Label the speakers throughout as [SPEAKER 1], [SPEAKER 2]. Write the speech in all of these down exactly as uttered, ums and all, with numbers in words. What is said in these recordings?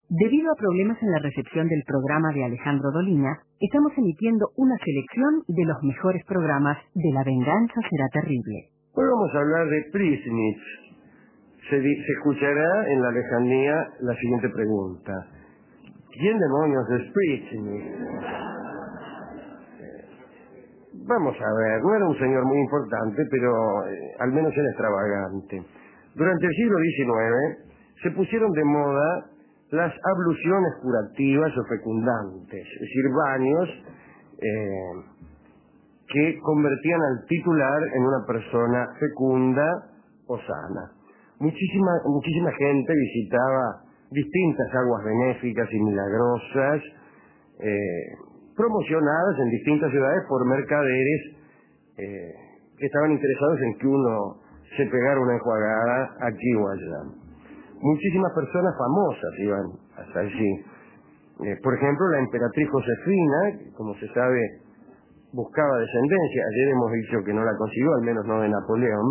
[SPEAKER 1] Debido a problemas en la recepción del programa de Alejandro Dolina, estamos emitiendo una selección de los mejores programas de La Venganza Será Terrible.
[SPEAKER 2] Hoy vamos a hablar de Prisnitz. Se, di- se escuchará en la lejanía la siguiente pregunta. ¿Quién demonios es Prisnitz? Vamos a ver, no era un señor muy importante, pero eh, al menos era extravagante. Durante el siglo diecinueve se pusieron de moda las abluciones curativas o fecundantes, es decir, baños eh, que convertían al titular en una persona fecunda o sana. Muchísima, muchísima gente visitaba distintas aguas benéficas y milagrosas, eh, promocionadas en distintas ciudades por mercaderes eh, que estaban interesados en que uno se pegara una enjuagada aquí o allá. Muchísimas personas famosas iban hasta allí. Eh, por ejemplo, la emperatriz Josefina, que, como se sabe, buscaba descendencia. Ayer hemos dicho que no la consiguió, al menos no de Napoleón,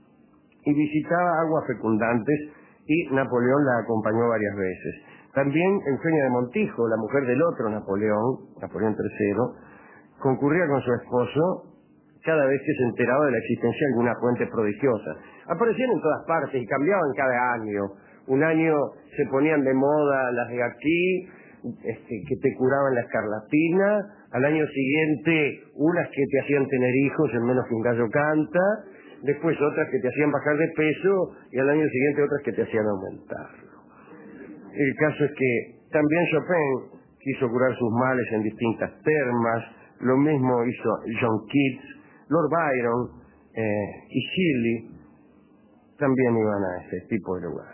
[SPEAKER 2] y visitaba aguas fecundantes y Napoleón la acompañó varias veces. También Eugenia de Montijo, la mujer del otro Napoleón, Napoleón tercero, concurría con su esposo cada vez que se enteraba de la existencia de alguna fuente prodigiosa. Aparecían en todas partes y cambiaban cada año. Un año se ponían de moda las de aquí, este, que te curaban la escarlatina. Al año siguiente, unas que te hacían tener hijos en menos que un gallo canta. Después otras que te hacían bajar de peso y al año siguiente otras que te hacían aumentarlo. El caso es que también Chopin quiso curar sus males en distintas termas. Lo mismo hizo John Keats, Lord Byron eh, y Shelley también iban a este tipo de lugares.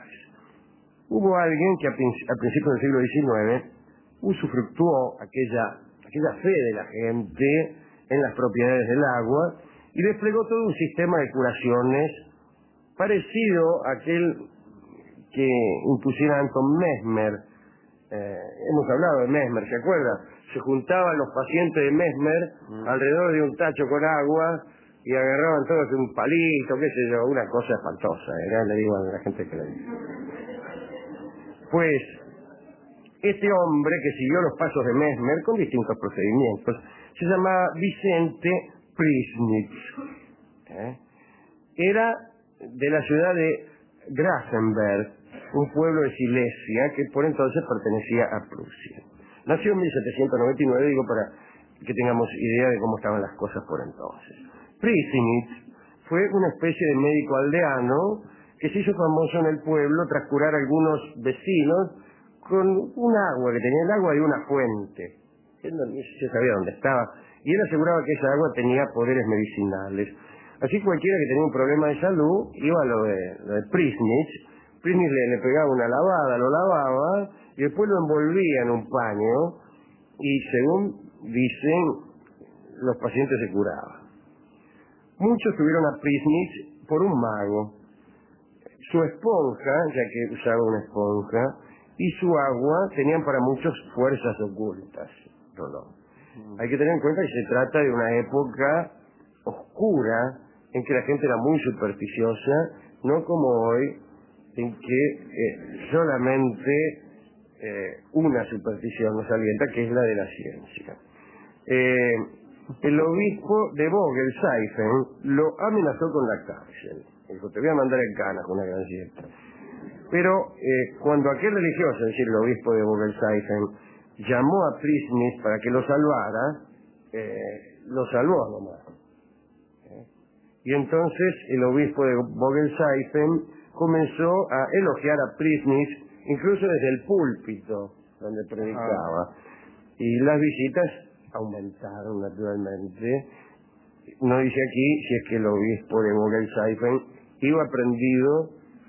[SPEAKER 2] Hubo alguien que a, princi a principios del siglo diecinueve usufructuó aquella, aquella fe de la gente en las propiedades del agua y desplegó todo un sistema de curaciones parecido a aquel que impusiera Anton Mesmer. Eh, hemos hablado de Mesmer, ¿se acuerda? Se juntaban los pacientes de Mesmer mm. alrededor de un tacho con agua y agarraban todos un palito, qué sé yo, una cosa espantosa, ¿eh? Le digo a la gente que le dice. Pues, este hombre que siguió los pasos de Mesmer con distintos procedimientos, se llamaba Vicente Prisnitz. ¿Eh? Era de la ciudad de Grafenberg, un pueblo de Silesia que por entonces pertenecía a Prusia. Nació en mil setecientos noventa y nueve, digo, para que tengamos idea de cómo estaban las cosas por entonces. Prisnitz fue una especie de médico aldeano que se hizo famoso en el pueblo tras curar a algunos vecinos con un agua, que tenía el agua de una fuente. Él no se sabía dónde estaba, y él aseguraba que esa agua tenía poderes medicinales. Así cualquiera que tenía un problema de salud iba a lo de, lo de Prisnitz. Prisnitz le, le pegaba una lavada, lo lavaba y después lo envolvía en un paño y, según dicen, los pacientes se curaban. Muchos tuvieron a Prisnitz por un mago. Su esponja, ya que usaba una esponja, y su agua tenían para muchos fuerzas ocultas. No, no. Hay que tener en cuenta que se trata de una época oscura en que la gente era muy supersticiosa, no como hoy, en que eh, solamente eh, una superstición nos alienta, que es la de la ciencia. Eh, el obispo de Vogelseifen lo amenazó con la cárcel. Dijo, te voy a mandar en cana con una gran siesta. Pero eh, cuando aquel religioso, es decir, el obispo de Vogelseifen, llamó a Prisnitz para que lo salvara, eh, lo salvó nomás. ¿Eh? Y entonces el obispo de Vogelseifen comenzó a elogiar a Prisnitz, incluso desde el púlpito donde predicaba. Ah. Y las visitas aumentaron naturalmente. No dice aquí si es que el obispo de Vogelseifen iba prendido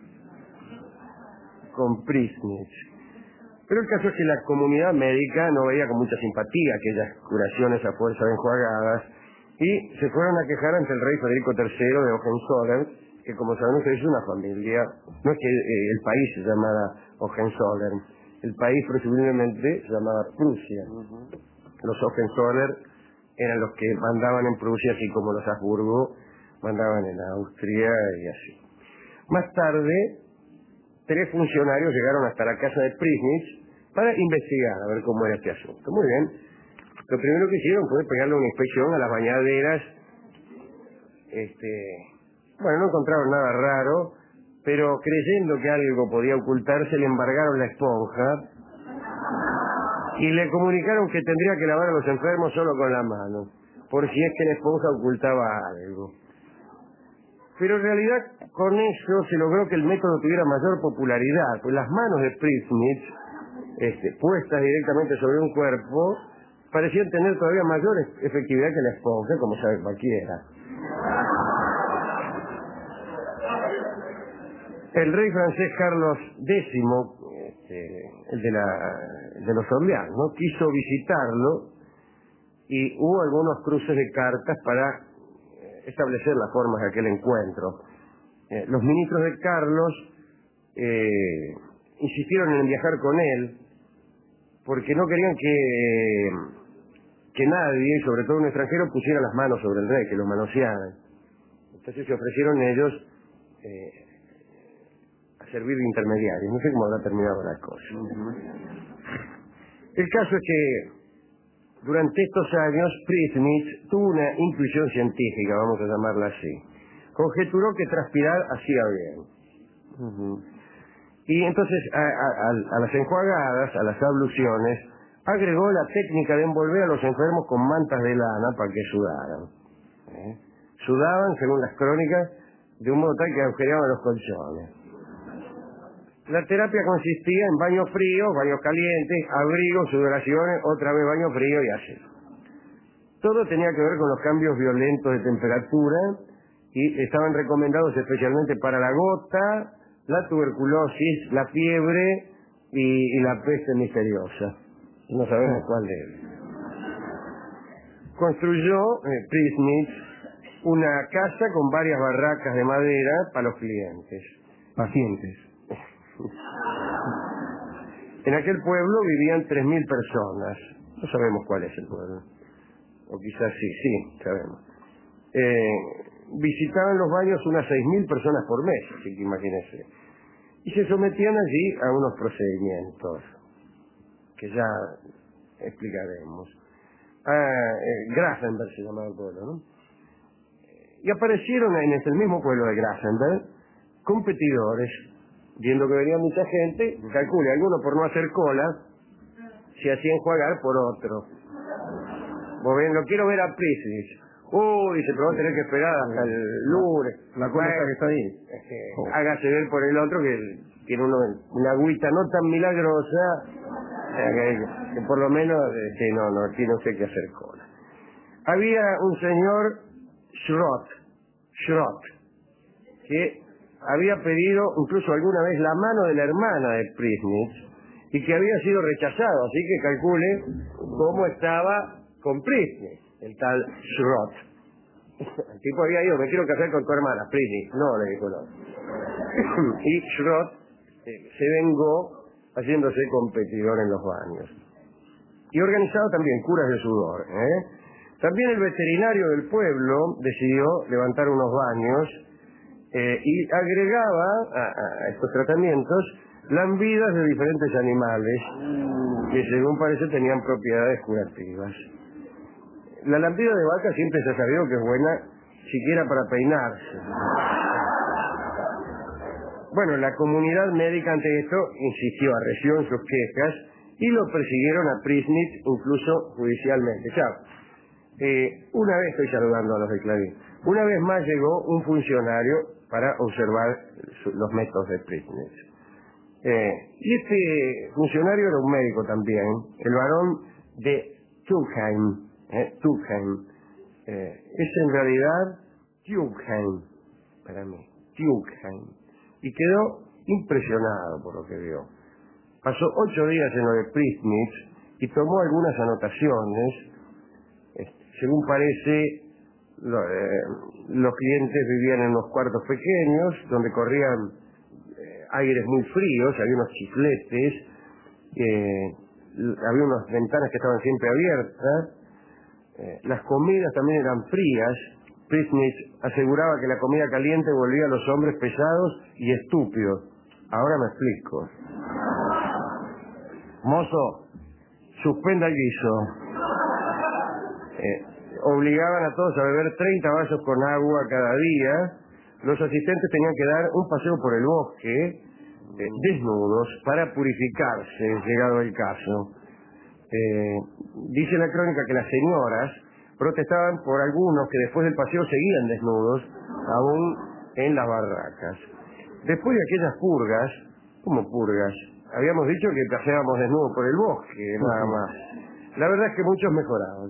[SPEAKER 2] con Prisnitz. Pero el caso es que la comunidad médica no veía con mucha simpatía aquellas curaciones a fuerza de enjuagadas y se fueron a quejar ante el rey Federico tercero de Hohenzollern, que como saben ustedes es una familia, no es que eh, el país se llamara Hohenzollern, el país presumiblemente se llamaba Prusia. Uh-huh. Los Hohenzollern eran los que mandaban en Prusia, así como los Habsburgo mandaban en Austria y así. Más tarde, tres funcionarios llegaron hasta la casa de Prisnitz para investigar, a ver cómo era este asunto. Muy bien. Lo primero que hicieron fue pegarle una inspección a las bañaderas. Este, bueno, no encontraron nada raro, pero creyendo que algo podía ocultarse, le embargaron la esponja y le comunicaron que tendría que lavar a los enfermos solo con la mano, por si es que la esponja ocultaba algo. Pero en realidad con eso se logró que el método tuviera mayor popularidad, pues las manos de Priesnitz, este, puestas directamente sobre un cuerpo, parecían tener todavía mayor efectividad que la esponja, como sabe cualquiera. El rey francés Carlos décimo, este, el de, la, de los Orleans, ¿no?, quiso visitarlo y hubo algunos cruces de cartas para establecer las formas de aquel encuentro. Eh, los ministros de Carlos eh, insistieron en viajar con él porque no querían que, que nadie, sobre todo un extranjero, pusiera las manos sobre el rey, que lo manosearan. Entonces se ofrecieron ellos eh, a servir de intermediarios. No sé cómo habrá terminado la cosa. El caso es que durante estos años, Priesnitz tuvo una intuición científica, vamos a llamarla así. Conjeturó que transpirar hacía bien. Uh-huh. Y entonces a, a, a las enjuagadas, a las abluciones, agregó la técnica de envolver a los enfermos con mantas de lana para que sudaran. ¿Eh? Sudaban, según las crónicas, de un modo tal que agujereaban los colchones. La terapia consistía en baños fríos, baños calientes, abrigos, sudoraciones, otra vez baño frío y así. Todo tenía que ver con los cambios violentos de temperatura y estaban recomendados especialmente para la gota, la tuberculosis, la fiebre y, y la peste misteriosa. No sabemos cuál de ellos. Construyó eh, Priesnitz una casa con varias barracas de madera para los clientes.
[SPEAKER 3] Pacientes.
[SPEAKER 2] En aquel pueblo vivían tres mil personas. No sabemos cuál es el pueblo. O quizás sí, sí, sabemos. Eh, visitaban los baños unas seis mil personas por mes, así que imagínense. Y se sometían allí a unos procedimientos que ya explicaremos. Ah, eh, Grafenberg se llamaba el pueblo, ¿no? Y aparecieron en el mismo pueblo de Grafenberg competidores. Viendo que venía mucha gente, calcule, alguno por no hacer cola, se hacía enjuagar por otro. Vos ven, lo quiero ver a Priesnitz. Uy, dice, pero va a tener que esperar hasta el lunes.
[SPEAKER 3] La cola
[SPEAKER 2] bueno,
[SPEAKER 3] que está ahí.
[SPEAKER 2] Este, oh. Hágase ver por el otro que tiene uno, una agüita no tan milagrosa, eh, que, que por lo menos, este, no, no, tiene usted que hacer cola. Había un señor, Schrott, Schrott, que había pedido incluso alguna vez la mano de la hermana de Priesnitz y que había sido rechazado, así que calcule cómo estaba con Priesnitz, el tal Schrott. El tipo había ido, me quiero casar con tu hermana, Priesnitz. No, le dijo no. Y Schrott eh, se vengó haciéndose competidor en los baños. Y organizado también curas de sudor. ¿eh? También el veterinario del pueblo decidió levantar unos baños Eh, y agregaba a, a estos tratamientos lambidas de diferentes animales que según parece tenían propiedades curativas. La lambida de vaca siempre se ha sabido que es buena siquiera para peinarse. Bueno, la comunidad médica ante esto insistió, arreció en sus quejas y lo persiguieron a Priesnitz incluso judicialmente. Chao. Eh, una vez estoy saludando a los de Clarín. Una vez más llegó un funcionario para observar su, los métodos de Priesnitz. Eh, y este funcionario era un médico también, el varón de Tuchheim. Eh, Tuchheim. Eh, es en realidad Tuchheim, para mí, Tuchheim. Y quedó impresionado por lo que vio. Pasó ocho días en lo de Priesnitz y tomó algunas anotaciones. Eh, según parece, Lo, eh, los clientes vivían en unos cuartos pequeños donde corrían eh, aires muy fríos, había unos chifletes, eh, había unas ventanas que estaban siempre abiertas, eh, las comidas también eran frías. Priesnitz aseguraba que la comida caliente volvía a los hombres pesados y estúpidos. Ahora me explico. mozo, suspenda el guiso. Eh, obligaban a todos a beber treinta vasos con agua cada día. Los asistentes tenían que dar un paseo por el bosque, eh, desnudos, para purificarse, llegado el caso. Eh, dice la crónica que las señoras protestaban por algunos que después del paseo seguían desnudos, aún en las barracas. Después de aquellas purgas, ¿cómo purgas? Habíamos dicho que paseábamos desnudos por el bosque, nada más. La verdad es que muchos mejoraban.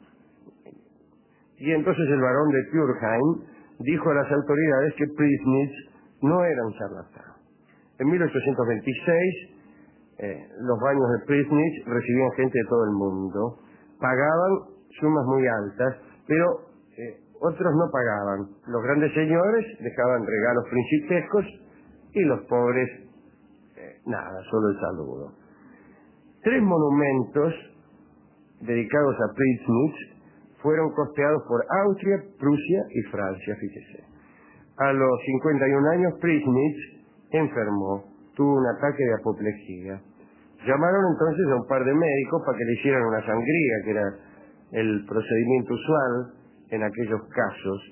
[SPEAKER 2] Y entonces el barón de Purheim dijo a las autoridades que Priesnitz no era un charlatán. En mil ochocientos veintiséis, eh, los baños de Priesnitz recibían gente de todo el mundo. Pagaban sumas muy altas, pero eh, otros no pagaban. Los grandes señores dejaban regalos principescos y los pobres, eh, nada, solo el saludo. Tres monumentos dedicados a Priesnitz fueron costeados por Austria, Prusia y Francia, fíjese. A los cincuenta y un años, Priesnitz enfermó, tuvo un ataque de apoplejía. Llamaron entonces a un par de médicos para que le hicieran una sangría, que era el procedimiento usual en aquellos casos.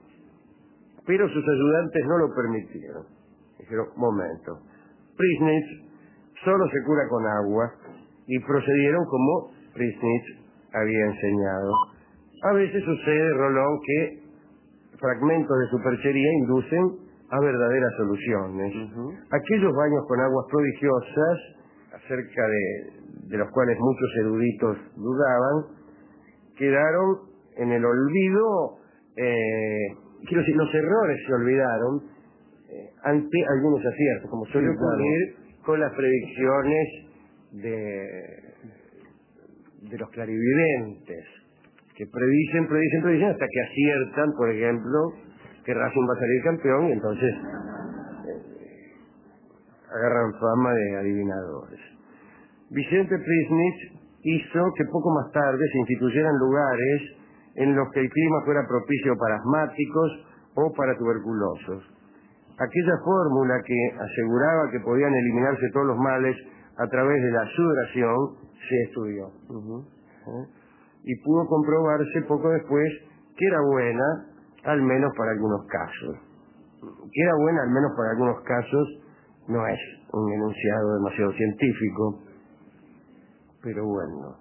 [SPEAKER 2] Pero sus ayudantes no lo permitieron. Dijeron, momento, Priesnitz solo se cura con agua, y procedieron como Priesnitz había enseñado. A veces sucede, Rolón, que fragmentos de superchería inducen a verdaderas soluciones. Uh-huh. Aquellos baños con aguas prodigiosas, acerca de, de los cuales muchos eruditos dudaban, quedaron en el olvido, eh, quiero decir, los errores se olvidaron eh, ante algunos aciertos, como suele sí, ocurrir claro. con las predicciones de, de los clarividentes, que predicen, predicen, predicen hasta que aciertan, por ejemplo, que Racing va a salir campeón y entonces eh, agarran fama de adivinadores. Vicente Priesnitz hizo que poco más tarde se instituyeran lugares en los que el clima fuera propicio para asmáticos o para tuberculosos. Aquella fórmula que aseguraba que podían eliminarse todos los males a través de la sudoración se estudió. Uh-huh. ¿Eh? Y pudo comprobarse poco después que era buena, al menos para algunos casos. Que era buena, al menos para algunos casos, no es un enunciado demasiado científico, pero bueno.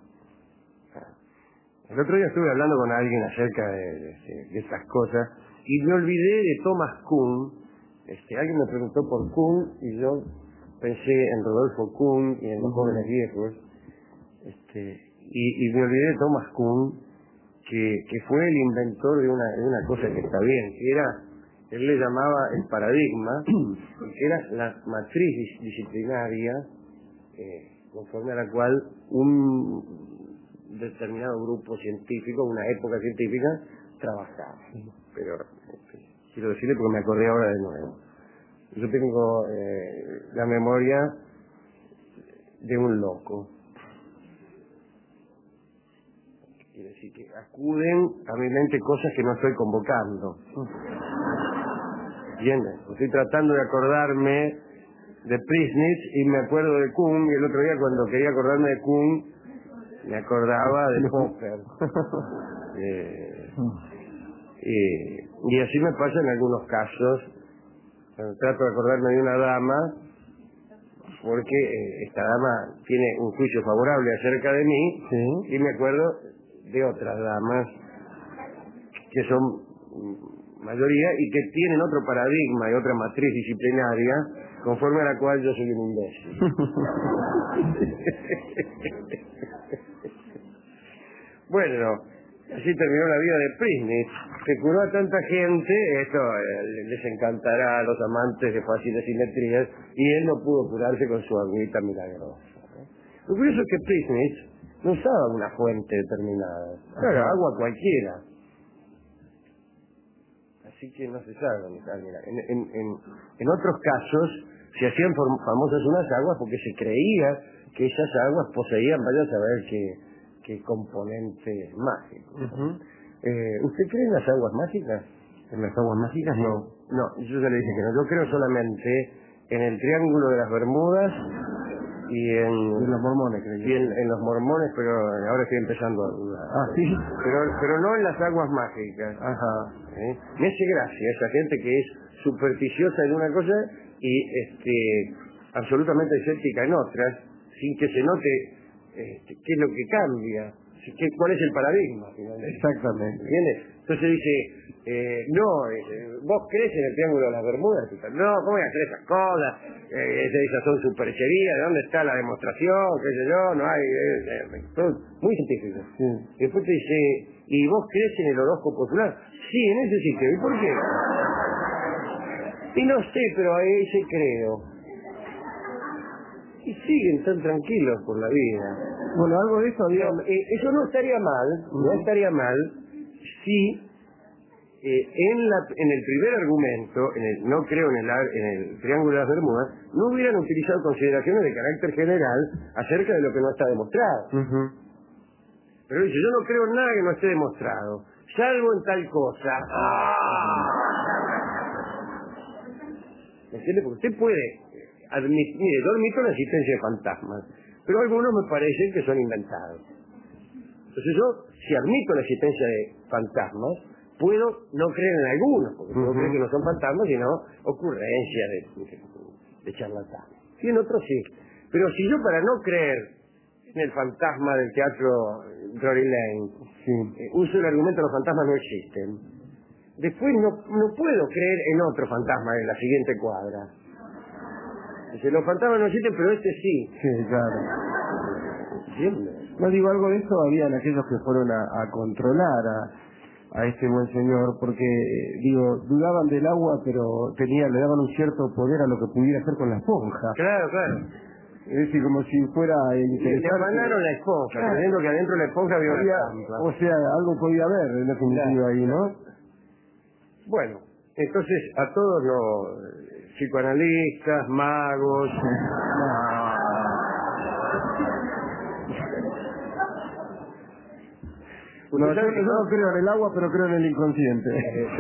[SPEAKER 2] El otro día estuve hablando con alguien acerca de, de, de estas cosas y me olvidé de Thomas Kuhn. Este, alguien me preguntó por Kuhn y yo pensé en Rodolfo Kuhn y en los jóvenes viejos. Este, y, y me olvidé de Thomas Kuhn, que, que fue el inventor de una, de una cosa que está bien, que era, él le llamaba el paradigma, que era la matriz disciplinaria, eh, conforme a la cual un determinado grupo científico, una época científica, trabajaba. Pero este, quiero decirle porque me acordé ahora de nuevo. Yo tengo eh, la memoria de un loco. Quiere decir que acuden a mi mente cosas que no estoy convocando. ¿Entiendes? Estoy tratando de acordarme de Priesnitz y me acuerdo de Kuhn, y el otro día cuando quería acordarme de Kuhn me acordaba de Popper. eh, y, y así me pasa en algunos casos. Cuando trato de acordarme de una dama, porque eh, esta dama tiene un juicio favorable acerca de mí, sí. Y me acuerdo de otras damas que son mayoría y que tienen otro paradigma y otra matriz disciplinaria conforme a la cual yo soy un imbécil. Bueno, así terminó la vida de Priesnitz. Se curó a tanta gente, esto eh, les encantará a los amantes de fáciles simetrías, y él no pudo curarse con su agüita milagrosa. ¿eh? Lo curioso es que Priesnitz no usaba una fuente determinada, claro, agua cualquiera. Así que no se sabe dónde está. Mira, en, en, en, en otros casos se hacían famosas unas aguas porque se creía que esas aguas poseían, vaya a saber qué, qué componentes mágicos. Uh-huh. eh, ¿Usted cree en las aguas mágicas? ¿En las aguas mágicas? No. No, yo ya le dije que no. Yo creo solamente en el Triángulo de las Bermudas y en,
[SPEAKER 3] en los mormones, creo
[SPEAKER 2] y en, en los mormones, pero ahora estoy empezando a dudar.
[SPEAKER 3] Ah, sí.
[SPEAKER 2] Pero, pero no en las aguas mágicas.
[SPEAKER 3] Ajá.
[SPEAKER 2] ¿Eh? Me hace gracia esa gente que es supersticiosa en una cosa y este absolutamente escéptica en otras, sin que se note este, qué es lo que cambia, qué, cuál es el paradigma. Finalmente.
[SPEAKER 3] Exactamente.
[SPEAKER 2] ¿Entiendes? Entonces dice, eh, no, eh, vos crees en el Triángulo de las Bermudas. No, ¿cómo voy a hacer esas cosas? Eh, esas son supercherías, ¿de dónde está la demostración? ¿Qué sé yo? No hay... Eh, eh, todo muy científico.
[SPEAKER 3] Sí.
[SPEAKER 2] Y después te dice, ¿y vos crees en el horóscopo solar? Sí, en ese sitio. ¿Y por qué? Y no sé, pero ahí sí creo. Y siguen tan tranquilos por la vida.
[SPEAKER 3] Bueno, algo de eso había...
[SPEAKER 2] No, eh, eso no estaría mal, no estaría mal si eh, en, la, en el primer argumento, en el, no creo en el, ar- en el Triángulo de las Bermudas, no hubieran utilizado consideraciones de carácter general acerca de lo que no está demostrado.
[SPEAKER 3] Uh-huh.
[SPEAKER 2] Pero dice, yo no creo en nada que no esté demostrado, salvo en tal cosa. ¡Ah! ¿Me entiende? Porque usted puede admitir, mire, yo admito la existencia de fantasmas, pero algunos me parecen que son inventados. Entonces yo, si admito la existencia de fantasmas, puedo no creer en algunos, porque puedo
[SPEAKER 3] Uh-huh.
[SPEAKER 2] creer que no son fantasmas, sino ocurrencias de, de, de charlatanes. Y en otros sí. Pero si yo, para no creer en el fantasma del teatro Drury Lane,
[SPEAKER 3] Sí.
[SPEAKER 2] eh, uso el argumento de los fantasmas no existen, después no, no puedo creer en otro fantasma en la siguiente cuadra. Dice, los fantasmas no existen, pero este sí.
[SPEAKER 3] Sí, claro.
[SPEAKER 2] ¿Entiendes?
[SPEAKER 3] No digo, algo de eso habían aquellos que fueron a, a controlar a, a este buen señor, porque, eh, digo, dudaban del agua, pero tenía, le daban un cierto poder a lo que pudiera hacer con la esponja.
[SPEAKER 2] Claro, claro.
[SPEAKER 3] Es decir, como si fuera
[SPEAKER 2] Le
[SPEAKER 3] interesante.
[SPEAKER 2] afanaron la esponja,
[SPEAKER 3] Claro.
[SPEAKER 2] creyendo que adentro de la esponja había una
[SPEAKER 3] Había-
[SPEAKER 2] trampa.
[SPEAKER 3] o sea, algo podía haber, en definitiva,
[SPEAKER 2] Claro.
[SPEAKER 3] ahí, ¿no?
[SPEAKER 2] Bueno, entonces a todos los eh, psicoanalistas, magos,
[SPEAKER 3] No, yo,
[SPEAKER 2] sabe que
[SPEAKER 3] yo no
[SPEAKER 2] no-
[SPEAKER 3] creo en el agua, pero creo en el inconsciente.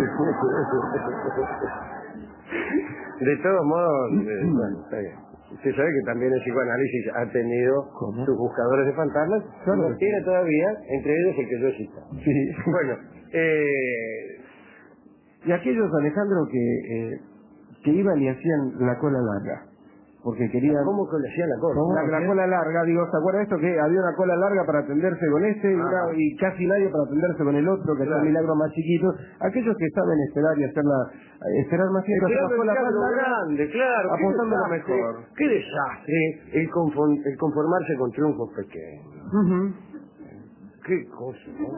[SPEAKER 2] de todos modos, eh, bueno, está bien. Usted sabe que también el psicoanálisis ha tenido
[SPEAKER 3] ¿Cómo?
[SPEAKER 2] sus buscadores de fantasmas,
[SPEAKER 3] Claro
[SPEAKER 2] los
[SPEAKER 3] que sí.
[SPEAKER 2] tiene todavía, entre ellos el que yo he citado.
[SPEAKER 3] Sí.
[SPEAKER 2] Bueno, eh,
[SPEAKER 3] Y aquellos, Alejandro, que, eh, que iban y hacían la cola larga, porque querían...
[SPEAKER 2] ¿cómo que le hacían la cosa?
[SPEAKER 3] La, la cola larga, digo, ¿se acuerda de esto? Que había una cola larga para atenderse con este y, una-
[SPEAKER 2] Ajá.
[SPEAKER 3] y casi nadie para atenderse con el otro, que
[SPEAKER 2] Claro.
[SPEAKER 3] son milagros más chiquitos. Aquellos que saben esperar y hacer la, eh, esperar más tiempo, hacer la
[SPEAKER 2] Esperando el
[SPEAKER 3] cola más
[SPEAKER 2] diablo
[SPEAKER 3] larga,
[SPEAKER 2] grande, claro. qué
[SPEAKER 3] apostando lo
[SPEAKER 2] desastre,
[SPEAKER 3] mejor.
[SPEAKER 2] Qué desastre el, confon- el conformarse con triunfos pequeños.
[SPEAKER 3] Ujú.
[SPEAKER 2] Qué cosa, ¿no?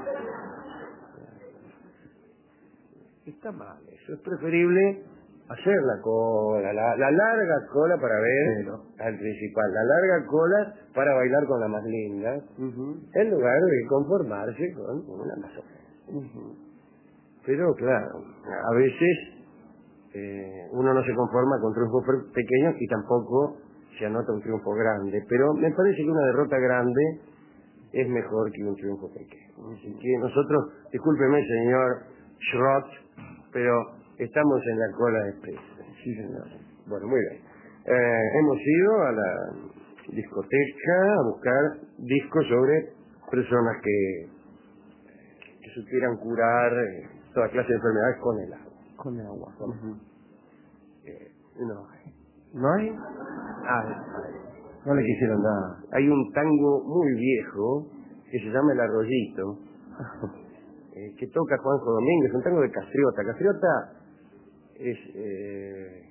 [SPEAKER 2] Está mal eso. Es preferible hacer la cola, la, la larga cola para ver
[SPEAKER 3] Pero.
[SPEAKER 2] al principal, la larga cola para bailar con la más linda,
[SPEAKER 3] Ujú.
[SPEAKER 2] en lugar de conformarse con una más o menos.
[SPEAKER 3] Ujú.
[SPEAKER 2] Pero claro, a veces eh, uno no se conforma con triunfos per- pequeños y tampoco se anota un triunfo grande, pero me parece que una derrota grande es mejor que un triunfo pequeño. Así que nosotros, discúlpeme señor Schrott, pero estamos en la cola de prisa. Sí, señor. Bueno, muy bien. Eh, hemos ido a la discoteca a buscar discos sobre personas que, que supieran curar eh, toda clase de enfermedades con el agua.
[SPEAKER 3] Con el agua. Ujú.
[SPEAKER 2] Eh, no hay.
[SPEAKER 3] ¿No hay?
[SPEAKER 2] Ah,
[SPEAKER 3] No le quisieron dar.
[SPEAKER 2] hay un tango muy viejo que se llama El Arroyito, eh, que toca Juanjo Domínguez, un tango de Castriota. Castriota es eh,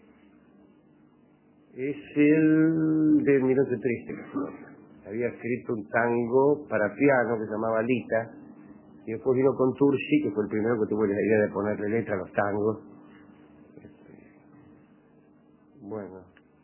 [SPEAKER 2] es el de Mi Noche Triste. Había escrito un tango para piano que se llamaba Lita, y después vino con Tursi, que fue el primero que tuvo la idea de ponerle letra a los tangos. Este, bueno.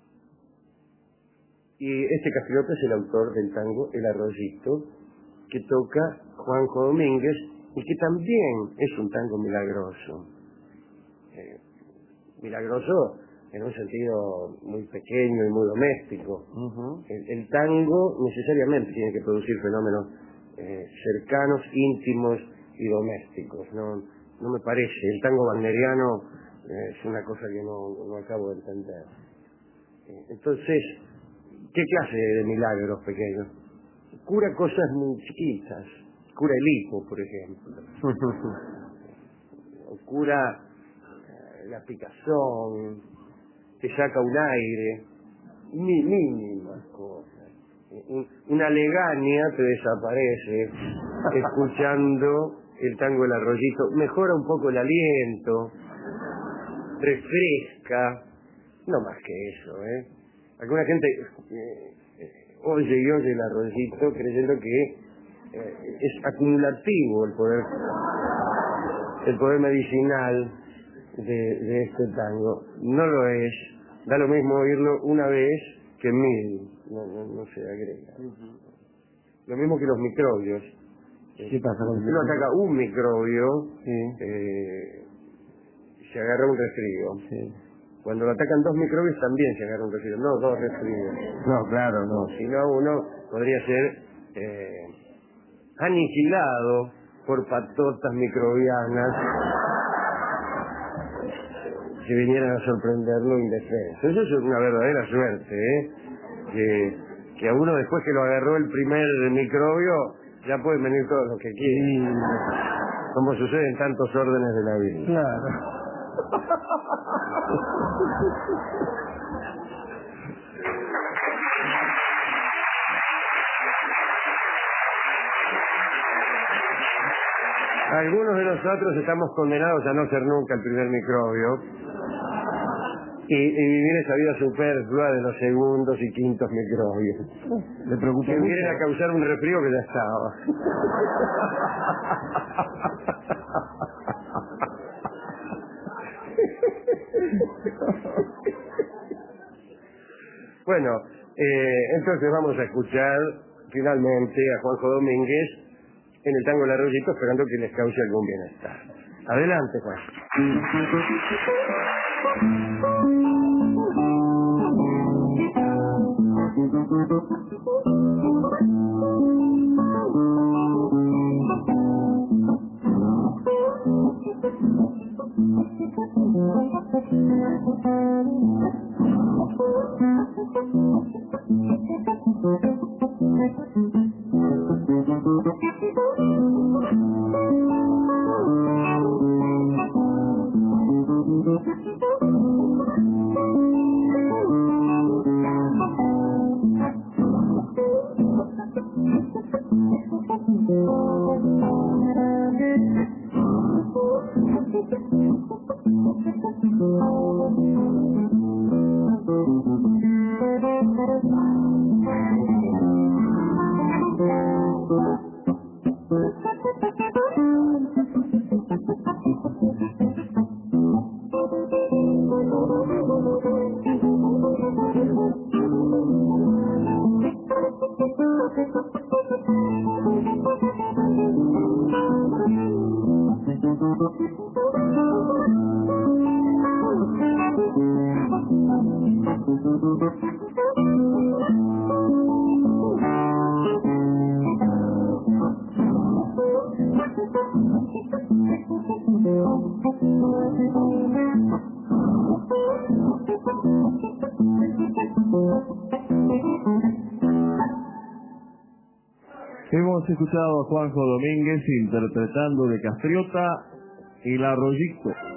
[SPEAKER 2] Y este Castriota es el autor del tango El Arroyito, que toca Juanjo Domínguez, y que también es un tango milagroso. Eh, milagroso en un sentido muy pequeño y muy doméstico.
[SPEAKER 3] Ujú.
[SPEAKER 2] El, el tango necesariamente tiene que producir fenómenos eh, cercanos, íntimos y domésticos. No, no me parece. El tango wagneriano eh, es una cosa que no, no acabo de entender. Eh, entonces, ¿Qué clase de milagros pequeños? Cura cosas muy chiquitas. Cura el hipo, por ejemplo. O cura eh, la picazón, te saca un aire, mi, mínimas cosas. Un, una legaña te desaparece escuchando el tango del Arroyito, mejora un poco el aliento, refresca, no más que eso, ¿eh? Alguna gente eh, eh, oye y oye el Arroyito creyendo que eh, es acumulativo el poder el poder medicinal de, de este tango. No lo es, da lo mismo oírlo una vez que mil, no, no, no se agrega. Uh-huh. Lo mismo que los microbios.
[SPEAKER 3] ¿Qué pasa con
[SPEAKER 2] si uno ataca un microbio,
[SPEAKER 3] sí.
[SPEAKER 2] eh, se agarra un resfrío.
[SPEAKER 3] Sí.
[SPEAKER 2] Cuando lo atacan dos microbios también se agarra un resfrío, no dos resfríos.
[SPEAKER 3] No, claro, no.
[SPEAKER 2] Si no, uno podría ser eh, aniquilado por patotas microbianas que vinieran a sorprenderlo indefenso. Eso es una verdadera suerte, ¿eh? Que, que a uno después que lo agarró el primer microbio, ya pueden venir todos los que quieren. Sí. Como sucede en tantos órdenes de la vida.
[SPEAKER 3] Claro.
[SPEAKER 2] Algunos de nosotros estamos condenados a no ser nunca el primer microbio y, y vivir esa vida superflua de los segundos y quintos microbios.
[SPEAKER 3] Le preocupa
[SPEAKER 2] que
[SPEAKER 3] mucho.
[SPEAKER 2] vienen a causar un resfrío que ya estaba. Bueno, eh, entonces vamos a escuchar finalmente a Juanjo Domínguez en el tango del Arroyito, esperando que les cause algún bienestar. Adelante, Juan.
[SPEAKER 4] Hemos escuchado a Juanjo Domínguez interpretando de Castriota y el Arroyito.